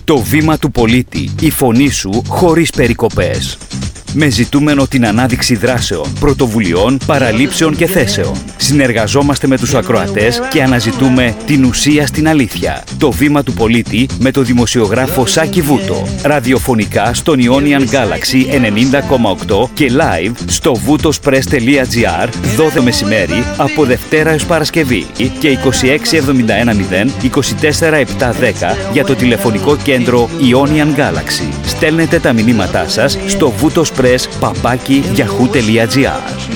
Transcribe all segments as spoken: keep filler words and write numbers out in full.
Το βήμα του πολίτη, η φωνή σου χωρίς περικοπές. Με ζητούμενο την ανάδειξη δράσεων, πρωτοβουλειών, παραλήψεων και θέσεων. Συνεργαζόμαστε με τους ακροατές και αναζητούμε την ουσία στην αλήθεια. Το βήμα του πολίτη με το δημοσιογράφο Σάκη Βούτο. Ραδιοφωνικά στον Ionian Galaxy ενενήντα κόμμα οκτώ και live στο βουτοσπρες τελεία gr δώδεκα μεσημέρι από Δευτέρα έως Παρασκευή και είκοσι έξι εβδομήντα ένα μηδέν είκοσι τέσσερα επτακόσια δέκα για το τηλεφωνικό κέντρο Ionian Galaxy. Στέλνετε τα μηνύματά σας στο βουτοσπρες παπάκι yahoo τελεία gr.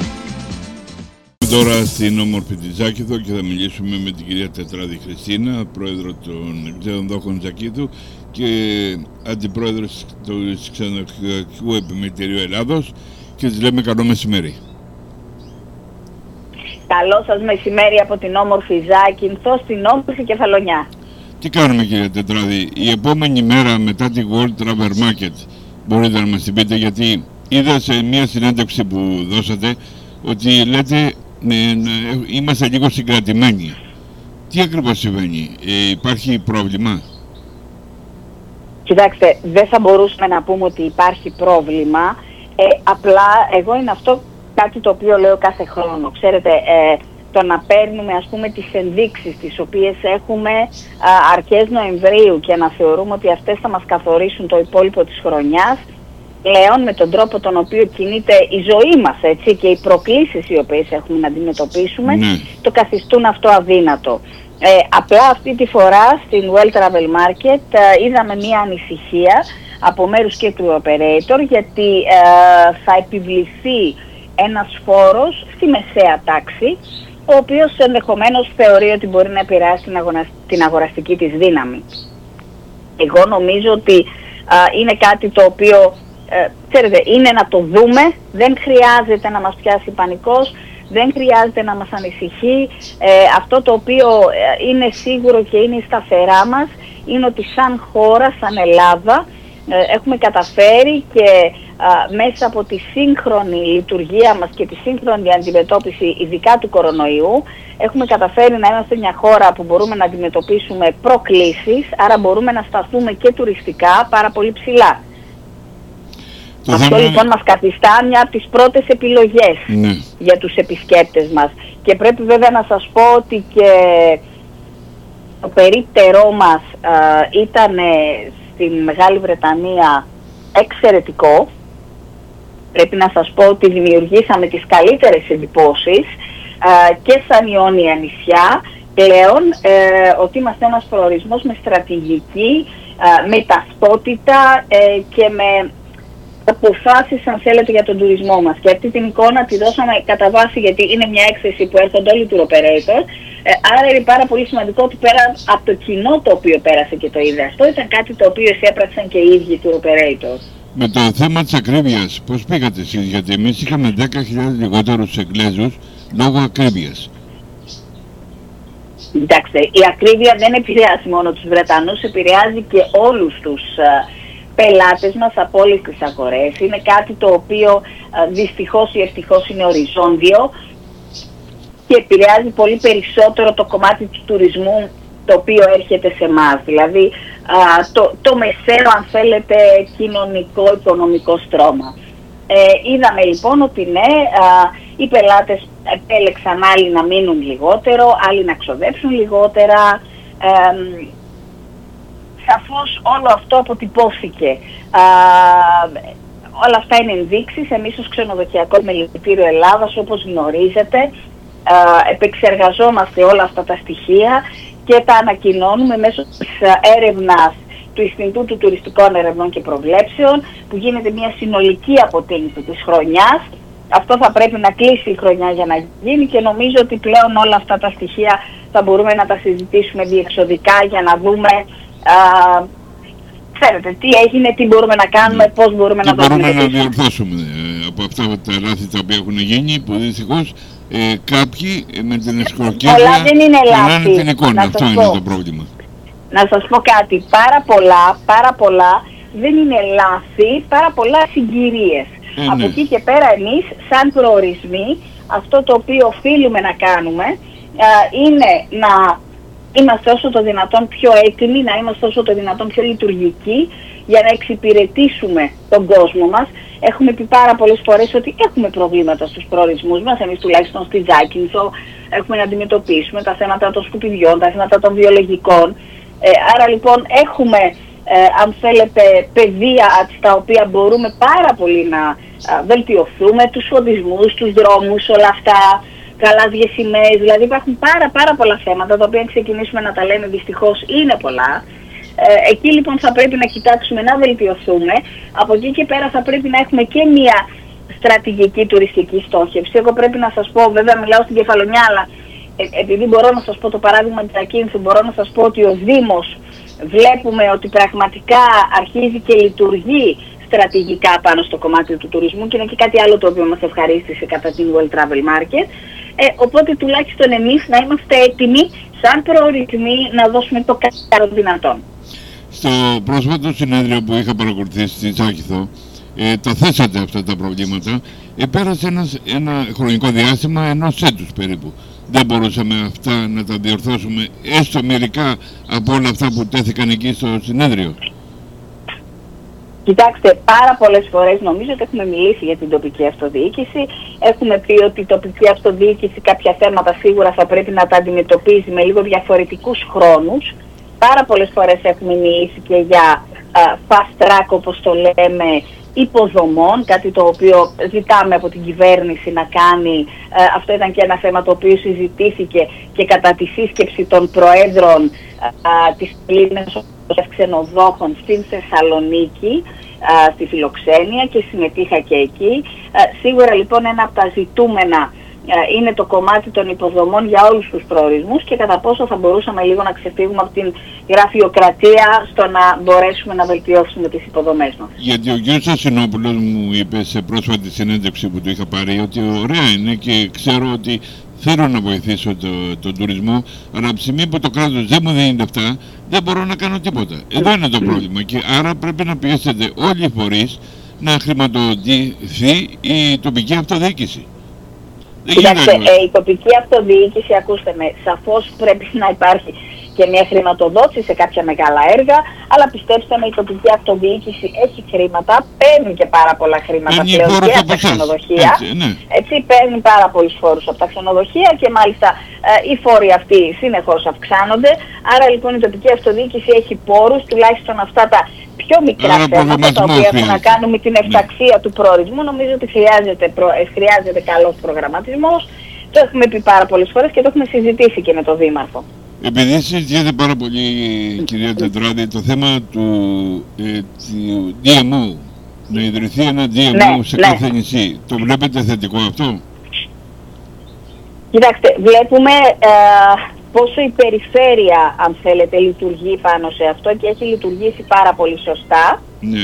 Τώρα στην όμορφη τη Ζάκηθο και θα μιλήσουμε με την κυρία Τετράδη Χριστίνα, πρόεδρο των ξενοδόχων Ζακήθου και αντιπρόεδρος του Ξενοδοχειακού Επιμελητηρίου Ελλάδος και της λέμε καλό μεσημέρι. Καλό σας μεσημέρι από την όμορφη Ζάκυνθο στην όμορφη Κεφαλονιά. Τι κάνουμε κυρία Τετράδη, η επόμενη μέρα μετά τη World Travel Market μπορείτε να μας την πείτε, γιατί είδα σε μια συνέντευξη που δώσατε ότι λέτε ναι, ναι, είμαστε λίγο συγκρατημένοι. Τι ακριβώς συμβαίνει, ε, υπάρχει πρόβλημα? Κοιτάξτε, δεν θα μπορούσαμε να πούμε ότι υπάρχει πρόβλημα, ε, απλά εγώ είναι αυτό κάτι το οποίο λέω κάθε χρόνο. Ξέρετε, ε, το να παίρνουμε ας πούμε τις ενδείξεις τις οποίες έχουμε α, αρχές Νοεμβρίου και να θεωρούμε ότι αυτές θα μας καθορίσουν το υπόλοιπο της χρονιάς, πλέον με τον τρόπο τον οποίο κινείται η ζωή μας, έτσι, και οι προκλήσεις οι οποίες έχουμε να αντιμετωπίσουμε, ναι, το καθιστούν αυτό αδύνατο. Ε, απλά αυτή τη φορά στην World Travel Market ε, είδαμε μία ανησυχία από μέρους και του operator, γιατί ε, θα επιβληθεί ένας φόρος στη μεσαία τάξη, ο οποίος ενδεχομένως θεωρεί ότι μπορεί να επηρεάσει την, αγονα... την αγοραστική της δύναμη. Εγώ νομίζω ότι α, είναι κάτι το οποίο, ε, ξέρετε, είναι να το δούμε, δεν χρειάζεται να μας πιάσει πανικός, δεν χρειάζεται να μας ανησυχεί. Ε, αυτό το οποίο ε, είναι σίγουρο και είναι σταθερά μας, είναι ότι σαν χώρα, σαν Ελλάδα, ε, έχουμε καταφέρει και α, μέσα από τη σύγχρονη λειτουργία μας και τη σύγχρονη αντιμετώπιση ειδικά του κορονοϊού, έχουμε καταφέρει να είμαστε μια χώρα που μπορούμε να αντιμετωπίσουμε προκλήσεις, άρα μπορούμε να σταθούμε και τουριστικά πάρα πολύ ψηλά. Το Αυτό θέμα... λοιπόν μας καθιστά μια από τις πρώτες επιλογές, ναι, για τους επισκέπτες μας. Και πρέπει βέβαια να σας πω ότι και το περίπτερό μας ήταν στην Μεγάλη Βρετανία εξαιρετικό. Πρέπει να σας πω ότι δημιουργήσαμε τις καλύτερες εντυπώσεις α, και σαν Ιόνια νησιά πλέον, ε, ότι είμαστε ένας προορισμός με στρατηγική, α, με ταυτότητα ε, και με αποφάσεις, αν θέλετε, για τον τουρισμό μας. Και αυτή την εικόνα τη δώσαμε κατά βάση, γιατί είναι μια έκθεση που έρχονται όλοι του operator. Ε, άρα είναι πάρα πολύ σημαντικό ότι πέρα από το κοινό το οποίο πέρασε και το είδε αυτό, ήταν κάτι το οποίο έπραξαν και οι ίδιοι του operator. Με το θέμα της ακρίβειας, πώς πήγατε εσείς? Γιατί εμείς είχαμε δέκα χιλιάδες λιγότερους Εγγλέζους λόγω ακρίβειας. Κοιτάξτε, η ακρίβεια δεν επηρεάζει μόνο τους Βρετανούς, επηρεάζει και όλους τους uh, πελάτες μας από όλες τις αγορές. Είναι κάτι το οποίο uh, δυστυχώς ή ευτυχώς είναι οριζόντιο και επηρεάζει πολύ περισσότερο το κομμάτι του τουρισμού το οποίο έρχεται σε εμάς. Δηλαδή α, το, το μεσαίο, αν θέλετε, κοινωνικό-οικονομικό στρώμα. Ε, είδαμε λοιπόν ότι ναι, α, οι πελάτες επέλεξαν άλλοι να μείνουν λιγότερο, άλλοι να ξοδέψουν λιγότερα. Ε, σαφώς όλο αυτό αποτυπώθηκε. Α, όλα αυτά είναι ενδείξεις. Εμείς ως Ξενοδοχειακό Επιμελητήριο Ελλάδας, όπως γνωρίζετε, α, επεξεργαζόμαστε όλα αυτά τα στοιχεία και τα ανακοινώνουμε μέσω της έρευνας του Ινστιτούτου Τουριστικών Ερευνών και Προβλέψεων, που γίνεται μια συνολική αποτίμηση της χρονιάς. Αυτό θα πρέπει να κλείσει η χρονιά για να γίνει και νομίζω ότι πλέον όλα αυτά τα στοιχεία θα μπορούμε να τα συζητήσουμε διεξοδικά για να δούμε α, ξέρετε, τι έγινε, τι μπορούμε να κάνουμε, ναι, πώς μπορούμε τι να το αντιμετωπίσουμε. Μπορούμε να διορθώσουμε ε, από αυτά τα λάθη τα οποία έχουν γίνει, που δυστυχώς ε, κάποιοι ε, με την εσκορκίδια περνάνε την εικόνα. Αυτό είναι το πρόβλημα. Να σας πω κάτι, πάρα πολλά, πάρα πολλά δεν είναι λάθη, πάρα πολλά συγκυρίες. Ε, από ναι. εκεί και πέρα εμείς σαν προορισμοί αυτό το οποίο οφείλουμε να κάνουμε α, είναι να είμαστε όσο το δυνατόν πιο έτοιμοι, να είμαστε όσο το δυνατόν πιο λειτουργικοί για να εξυπηρετήσουμε τον κόσμο μας. Έχουμε πει πάρα πολλές φορές ότι έχουμε προβλήματα στους προορισμούς μας, εμείς τουλάχιστον στη Ζάκυνθο έχουμε να αντιμετωπίσουμε τα θέματα των σκουπιδιών, τα θέματα των βιολογικών. Ε, άρα λοιπόν έχουμε, ε, αν θέλετε, πεδία στα οποία μπορούμε πάρα πολύ να α, βελτιωθούμε, τους φωτισμούς, τους δρόμους, όλα αυτά, γαλάζιες σημαίες, δηλαδή υπάρχουν πάρα πάρα πολλά θέματα τα οποία αν ξεκινήσουμε να τα λέμε δυστυχώς είναι πολλά. Ε, εκεί λοιπόν θα πρέπει να κοιτάξουμε να βελτιωθούμε. Από εκεί και πέρα θα πρέπει να έχουμε και μια στρατηγική τουριστική στόχευση. Εγώ πρέπει να σας πω, βέβαια μιλάω στην Κεφαλονιά, αλλά ε, επειδή μπορώ να σας πω το παράδειγμα της Ακίνθου, μπορώ να σας πω ότι ο Δήμος βλέπουμε ότι πραγματικά αρχίζει και λειτουργεί στρατηγικά πάνω στο κομμάτι του τουρισμού και είναι και κάτι άλλο το οποίο μας ευχαρίστησε κατά την World Travel Market. Ε, οπότε τουλάχιστον εμείς να είμαστε έτοιμοι σαν προορισμοί να δώσουμε το καλύτερο δυνατόν. Στο πρόσφατο συνέδριο που είχα παρακολουθήσει στη Ζάκυνθο, ε, τα θέσατε αυτά τα προβλήματα. Ε, πέρασε ένας, ένα χρονικό διάστημα ενός έτους περίπου. Δεν μπορούσαμε αυτά να τα διορθώσουμε έστω μερικά από όλα αυτά που τέθηκαν εκεί στο συνέδριο? Κοιτάξτε, πάρα πολλές φορές νομίζω ότι έχουμε μιλήσει για την τοπική αυτοδιοίκηση. Έχουμε πει ότι η τοπική αυτοδιοίκηση κάποια θέματα σίγουρα θα πρέπει να τα αντιμετωπίζει με λίγο διαφορετικούς χρόνους. Πάρα πολλές φορές έχουμε μιλήσει και για uh, fast track, όπως το λέμε, υποδομών, κάτι το οποίο ζητάμε από την κυβέρνηση να κάνει. Uh, αυτό ήταν και ένα θέμα το οποίο συζητήθηκε και κατά τη σύσκεψη των προέδρων uh, της Ελλήνας ξενοδόχων στην Θεσσαλονίκη, uh, στη Φιλοξένεια, και συμμετείχα και εκεί. Uh, σίγουρα λοιπόν ένα από τα ζητούμενα είναι το κομμάτι των υποδομών για όλους τους προορισμούς και κατά πόσο θα μπορούσαμε λίγο να ξεφύγουμε από την γραφειοκρατία στο να μπορέσουμε να βελτιώσουμε τις υποδομές μας. Γιατί ο κ. Σασινόπουλος μου είπε σε πρόσφατη συνέντευξη που του είχα πάρει ότι ωραία είναι και ξέρω ότι θέλω να βοηθήσω το, τον τουρισμό, αλλά από τη στιγμή που το κράτος δεν μου δίνει λεφτά δεν μπορώ να κάνω τίποτα. Εδώ είναι το πρόβλημα και άρα πρέπει να πιέσετε όλοι οι φορείς να χρηματοδοτηθεί η τοπική αυτοδιοίκηση. Κοιτάξτε, ε, η τοπική αυτοδιοίκηση, ακούστε με, σαφώς πρέπει να υπάρχει και μια χρηματοδότηση σε κάποια μεγάλα έργα, αλλά πιστέψτε με, η τοπική αυτοδιοίκηση έχει χρήματα, παίρνει και πάρα πολλά χρήματα πλέον και από τα ξενοδοχεία. Έτσι, ναι. Έτσι, παίρνει πάρα πολλούς φόρους από τα ξενοδοχεία και μάλιστα ε, οι φόροι αυτοί συνεχώς αυξάνονται. Άρα λοιπόν η τοπική αυτοδιοίκηση έχει πόρους, τουλάχιστον αυτά τα πιο μικρά Άρα, θέματα τα οποία έχουν να κάνουν με την εφταξία ναι. του προορισμού. Νομίζω ότι χρειάζεται, προ, χρειάζεται καλός προγραμματισμός. Το έχουμε πει πάρα πολλές φορές και το έχουμε συζητήσει και με τον Δήμαρχο. Επειδή συζητιέται πάρα πολύ, κυρία Τετράδη, το θέμα του, ε, του ντι εμ ο, να ιδρυθεί ένα ντι εμ ο ναι, σε ναι. κάθε νησί, το βλέπετε θετικό αυτό? Κοιτάξτε, βλέπουμε ε, πόσο η περιφέρεια, αν θέλετε, λειτουργεί πάνω σε αυτό και έχει λειτουργήσει πάρα πολύ σωστά. Ναι.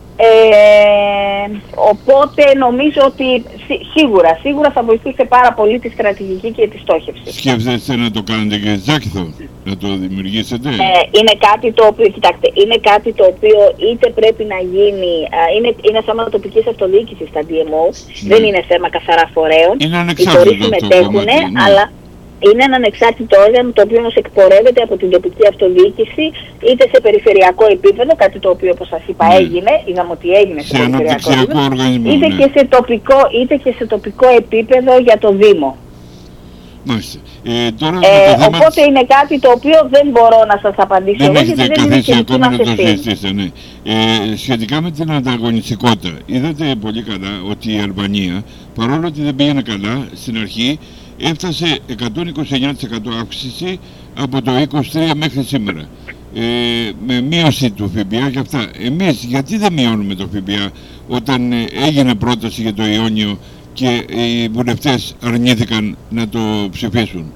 Ε, οπότε νομίζω ότι σί, σίγουρα, σίγουρα θα βοηθήσει πάρα πολύ τη στρατηγική και τη στόχευση. Σκέφτεστε να το κάνετε και Ζάκυνθο, να το δημιουργήσετε? Ε, είναι κάτι το οποίο, κοιτάξτε, είναι κάτι το οποίο είτε πρέπει να γίνει, α, είναι, είναι θέμα τοπικής αυτοδιοίκησης στα ντι εμ ο, ναι. δεν είναι θέμα καθαρά φορέων. Είναι ανεξάρτητο αυτό κομμάτι, ναι. αλλά είναι ένα ανεξάρτητο όργανο το οποίο όμως εκπορεύεται από την τοπική αυτοδιοίκηση είτε σε περιφερειακό επίπεδο, κάτι το οποίο όπως σας είπα ναι. έγινε, είδαμε ότι έγινε σε, σε περιφερειακό επίπεδο, οργανισμό, είτε, ναι. και σε τοπικό, είτε και σε τοπικό επίπεδο για το Δήμο. Μάλιστα. Ε, τώρα ε, το οπότε θέμα... είναι κάτι το οποίο δεν μπορώ να σας απαντήσω. Δεν έχετε καθίσει ακόμα να το συζητήσετε, ναι. Ε, σχετικά με την ανταγωνιστικότητα, είδατε πολύ καλά ότι η Αλβανία, παρόλο ότι δεν πήγαινε καλά στην αρχή, έφτασε εκατόν είκοσι εννέα τοις εκατό αύξηση από το είκοσι τρία μέχρι σήμερα. Ε, με μείωση του ΦΠΑ και αυτά. Εμείς γιατί δεν μειώνουμε το ΦΠΑ όταν ε, έγινε πρόταση για το Ιόνιο και οι βουλευτές αρνήθηκαν να το ψηφίσουν?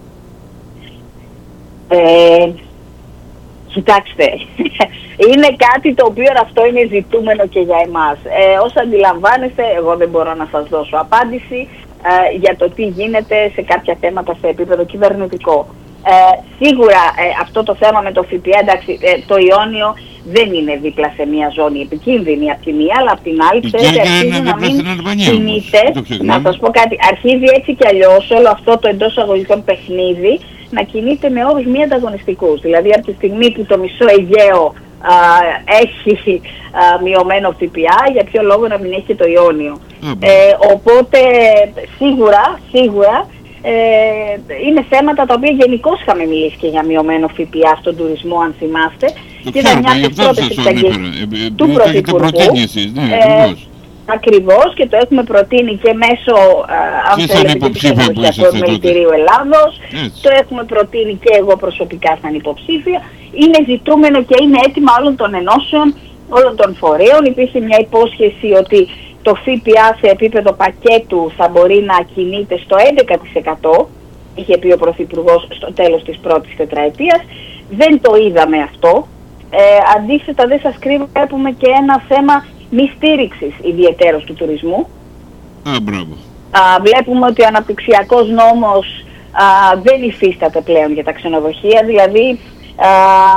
Ε, κοιτάξτε, είναι κάτι το οποίο αυτό είναι ζητούμενο και για εμάς. Ε, όσο αντιλαμβάνεστε, εγώ δεν μπορώ να σας δώσω απάντηση ε, για το τι γίνεται σε κάποια θέματα σε επίπεδο κυβερνητικό. Ε, σίγουρα ε, αυτό το θέμα με το ΦΠΑ, εντάξει, ε, το Ιόνιο δεν είναι δίπλα σε μια ζώνη επικίνδυνη από τη μία, αλλά από την άλλη ξέρετε αρχίζει να μην κινείται. Να σας πω κάτι, αρχίζει έτσι κι αλλιώς όλο αυτό το εντός αγωγικών παιχνίδι να κινείται με όρους μη ανταγωνιστικούς. Δηλαδή από τη στιγμή που το μισό Αιγαίο α, έχει α, μειωμένο ΦΠΑ, για ποιο λόγο να μην έχει και το Ιόνιο. Mm. Ε, οπότε σίγουρα, σίγουρα ε, είναι θέματα τα οποία γενικώς είχαμε μιλήσει και για μειωμένο ΦΠΑ στον τουρισμό, αν θυμάστε. Και ήταν μια από τις πρώτες εξαγγελίες του Πρωθυπουργού. Ναι, Ακριβώς, και το έχουμε προτείνει και μέσω αν θέλετε, του Ξενοδοχειακού Επιμελητηρίου Ελλάδος. Έτσι. Το έχουμε προτείνει και εγώ προσωπικά σαν υποψήφια. Είναι ζητούμενο και είναι έτοιμα όλων των ενώσεων, όλων των φορέων. Υπήρχε μια υπόσχεση ότι το ΦΠΑ σε επίπεδο πακέτου θα μπορεί να κινείται στο έντεκα τοις εκατό, είχε πει ο Πρωθυπουργός στο τέλος της πρώτης τετραετίας. Δεν το είδαμε αυτό. Ε, αντίθετα, δεν σας κρύβω, έχουμε και ένα θέμα μη στήριξης ιδιαιτέρως του τουρισμού. Α, μπράβο. Α, βλέπουμε ότι ο αναπτυξιακός νόμος α, δεν υφίσταται πλέον για τα ξενοδοχεία, δηλαδή α,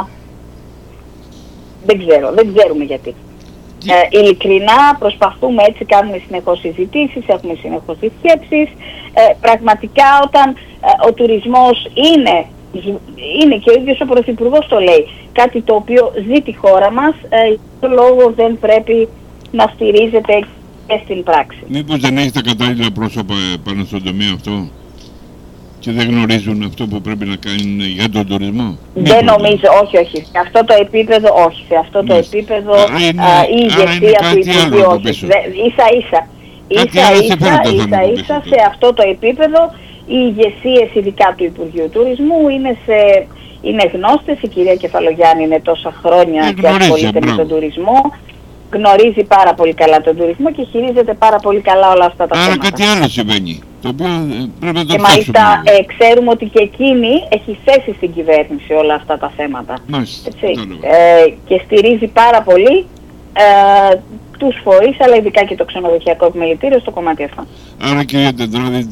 δεν ξέρω, δεν ξέρουμε γιατί. Ε, ειλικρινά προσπαθούμε, έτσι κάνουμε συνεχώς συζητήσεις, έχουμε συνεχώς σκέψεις. Ε, πραγματικά όταν ε, ο τουρισμός είναι, είναι και ο ίδιος ο Πρωθυπουργός το λέει, κάτι το οποίο ζει τη χώρα μας, ε, για λόγο δεν πρέπει να στηρίζεται και στην πράξη. Μήπως δεν έχει τα κατάλληλα πρόσωπα πάνω στον τομέα αυτό και δεν γνωρίζουν αυτό που πρέπει να κάνουν για τον τουρισμό? Δεν νομίζω, όχι, όχι. Σε αυτό το επίπεδο, όχι. Σε αυτό το επίπεδο είναι, α, η ηγεσία του Υπουργείου, όχι. Ίσα ίσα. Ίσα ίσα, ίσα σε αυτό το επίπεδο οι ηγεσίες, ειδικά του Υπουργείου Τουρισμού, είναι, σε, είναι γνώστες. Η κυρία Κεφαλογιάννη είναι τόσα χρόνια και ασχολείται με τον τουρισμό. Γνωρίζει πάρα πολύ καλά τον τουρισμό και χειρίζεται πάρα πολύ καλά όλα αυτά τα Άρα θέματα. Άρα κάτι άλλο συμβαίνει, το οποίο πρέπει να το και μάλιστα ε, ξέρουμε ότι και εκείνη έχει θέσει στην κυβέρνηση όλα αυτά τα θέματα. Μάλιστα. Ε, και στηρίζει πάρα πολύ ε, τους φορείς, αλλά ειδικά και το Ξενοδοχειακό Επιμελητήριο στο κομμάτι αυτό. Άρα, κυρία Τεντράδη,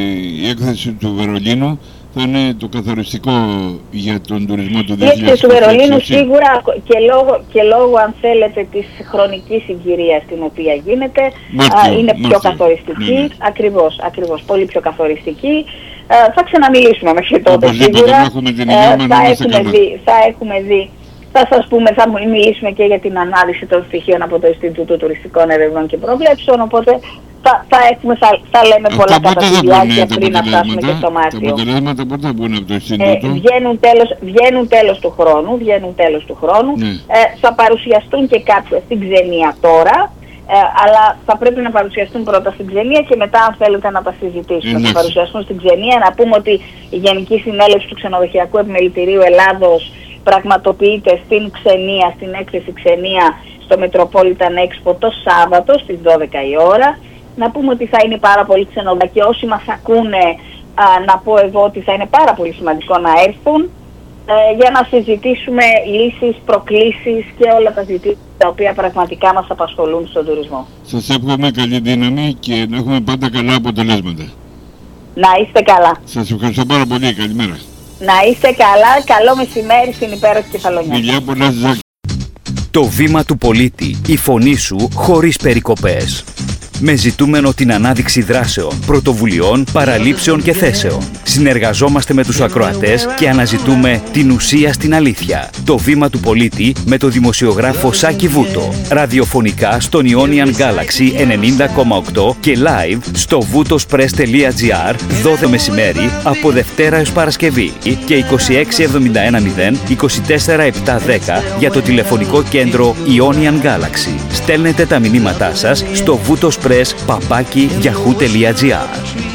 η έκθεση του Βερολίνου θα είναι το καθοριστικό για τον τουρισμό του δύο χιλιάδες είκοσι. Η έκθεση του Βερολίνου σίγουρα και λόγω, και λόγω, αν θέλετε, της χρονικής συγκυρίας στην οποία γίνεται, Μάρτιο, α, είναι Μάρτιο. πιο καθοριστική. Ναι, ναι. Ακριβώς, ακριβώς, πολύ πιο καθοριστική. Ε, θα ξαναμιλήσουμε μέχρι τότε σίγουρα. Έχουμε την ε, θα, έχουμε δει, θα έχουμε δει. Θα σας πούμε, θα μιλήσουμε και για την ανάλυση των στοιχείων από το Ινστιτούτο Τουριστικών Ερευνών και Προβλέψεων, οπότε θα, θα, έχουμε, θα, θα λέμε Αυτά πολλά κατά τη διάρκεια πριν να φτάσουμε και στο Μάρτιο. Τα αποτελέσματα πότε θα μπουν από το Ινστιτούτο? Ε, βγαίνουν, τέλος, βγαίνουν τέλος του χρόνου, βγαίνουν τέλος του χρόνου. Ναι. Ε, θα παρουσιαστούν και κάποιες στην Ξενία τώρα, ε, αλλά θα πρέπει να παρουσιαστούν πρώτα στην Ξενία και μετά, αν θέλετε, να τα συζητήσουμε. Θα παρουσιαστούν στην Ξενία. Να πούμε ότι η Γενική Συνέλευση του Ξενοδοχειακού Επιμελητηρίου Ελλάδος πραγματοποιείται στην Ξενία, στην έκθεση Ξενία, στο Metropolitan Expo το Σάββατο στις δώδεκα η ώρα. Να πούμε ότι θα είναι πάρα πολύ ξενοδοχεία και όσοι μας ακούνε, α, να πω εγώ ότι θα είναι πάρα πολύ σημαντικό να έρθουν ε, για να συζητήσουμε λύσεις, προκλήσεις και όλα τα ζητήματα τα οποία πραγματικά μας απασχολούν στον τουρισμό. Σας εύχομαι καλή δύναμη και να έχουμε πάντα καλά αποτελέσματα. Να είστε καλά. Σας ευχαριστώ πάρα πολύ. Καλημέρα. Να είστε καλά. Καλό μεσημέρι στην υπέροχη Κεφαλονιά. Φιλιά πολλά, Ζάκη. Το βήμα του πολίτη. Η φωνή σου χωρίς περικοπές. Με ζητούμενο την ανάδειξη δράσεων, πρωτοβουλειών, παραλήψεων και θέσεων. Συνεργαζόμαστε με τους ακροατές και αναζητούμε την ουσία στην αλήθεια. Το βήμα του πολίτη με το δημοσιογράφο Σάκη Βούτο. Ραδιοφωνικά στον Ionian Galaxy ενενήντα κόμμα οκτώ και live στο βουτοσπρες τελεία τζι άρ δώδεκα μεσημέρι από Δευτέρα έως Παρασκευή και είκοσι έξι εβδομήντα ένα μηδέν είκοσι τέσσερα επτακόσια δέκα για το τηλεφωνικό κέντρο Ionian Galaxy. Στέλνετε τα μηνύματά σας στο βουτοσπρες παπάκι γιαχού τελεία τζι άρ.